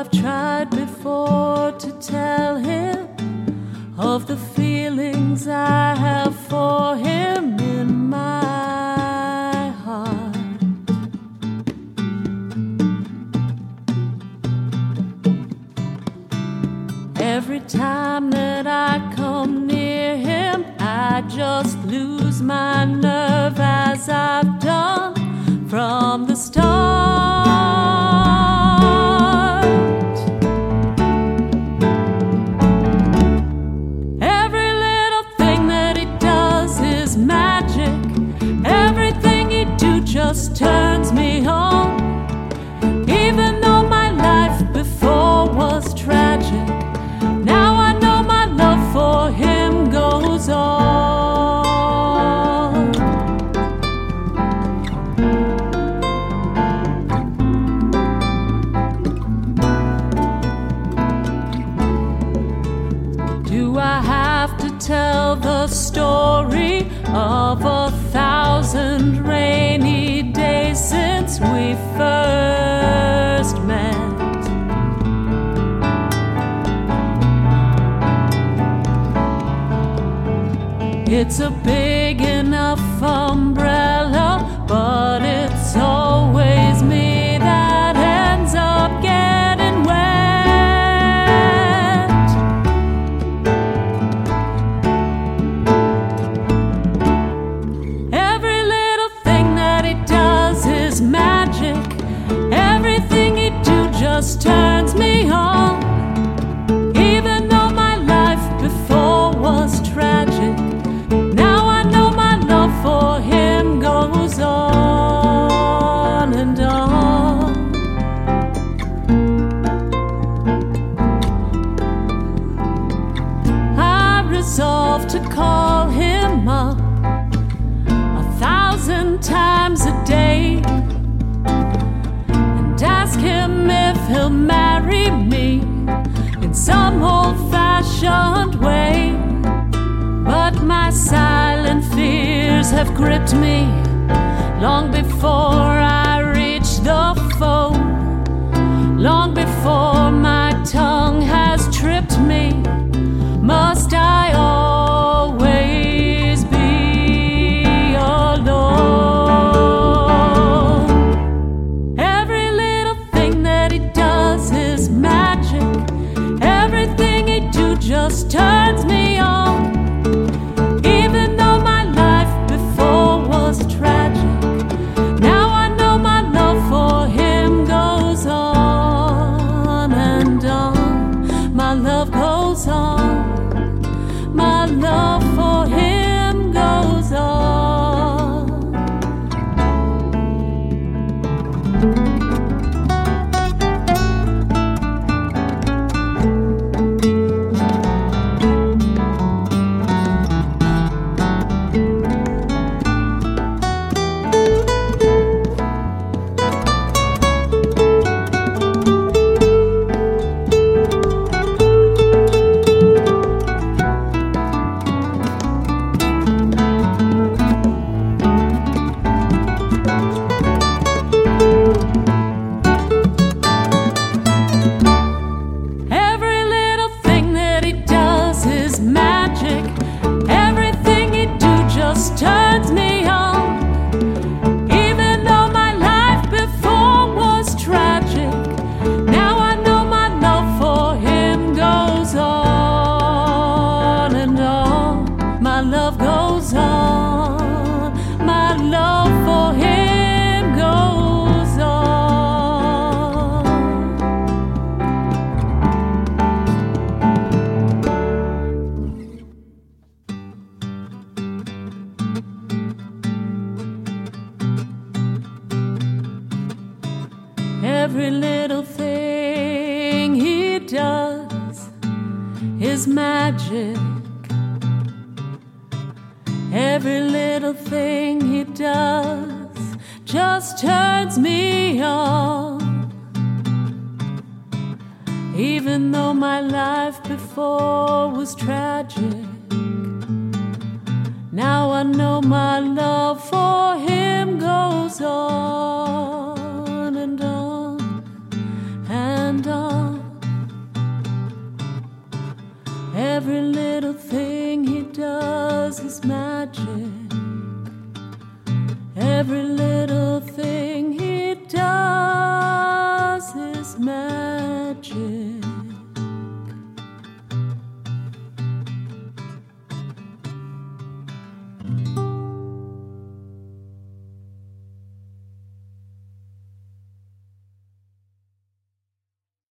I've tried before to tell him of the feelings I have for him in my heart. Every time that I come near him, I just lose my nerve, as I've done from the start. Every little thing that he does is magic. Everything he do just turns me on. Even though my life before was tragic, now I know my love for him goes on. Do I have to tell the story of 1,000 rainy days since we first met? It's a big enough umbrella, but it's always me that ends up getting wet. Every little thing that he does is magic. Everything he do just turns me on. Even though my life before was tragic, for him goes on and on. I resolve to call him up 1,000 times a day and ask him if he'll marry me in some old-fashioned way. But my silent fears have gripped me long before I reach the phone, long before my tongue has tripped me. Must I always be alone? Every little thing that he does is magic. Everything he do just turns me on. Even though my life before was tragic, now I know my love for him goes on and on. My love goes on. My love for him goes on. Turns me on. Even though my life before was tragic, now I know my love for him goes on and on. My love goes on. My love for him goes on. Every little thing he does is magic. Every little thing he does just turns me on. Even though my life before was tragic, now I know my love for him goes on and on and on. does is magic.